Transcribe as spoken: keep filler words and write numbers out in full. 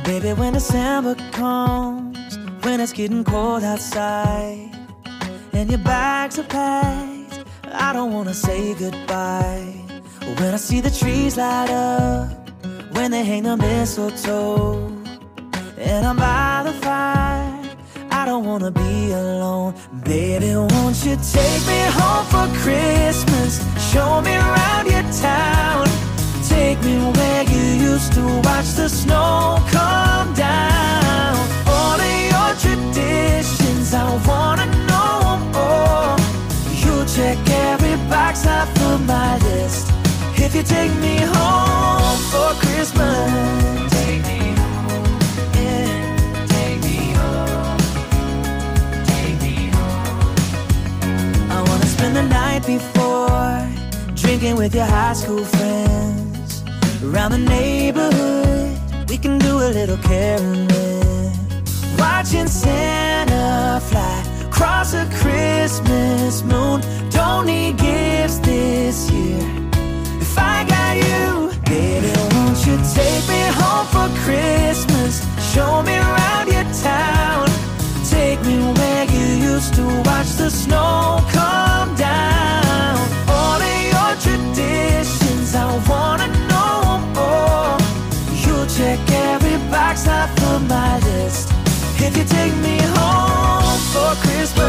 Baby, when December comes, when it's getting cold outside and your bags are packed, I don't wanna say goodbye. When I see the trees light up, when they hang the mistletoe, and I'm by the fire, I don't wanna be alone. Baby, won't you take me home for Christmas? Show me around your town. Take me where you used to watch the snow come down. All of your traditions, I wanna know more. You check every box off of my list. If you take me home for Christmas, take me home, yeah. Take me home, take me home. I wanna spend the night before, drinking with your high school friends. Around the neighborhood, we can do a little caroling. Watching Santa fly across a Christmas moon. Don't need gifts this year if I got you. Baby, won't you take me home for Christmas? Show me around your town. Take me where you used to watch the snow come down. All of your traditions, I wanna know more. You'll check every box off of my list. If you take me home for Christmas,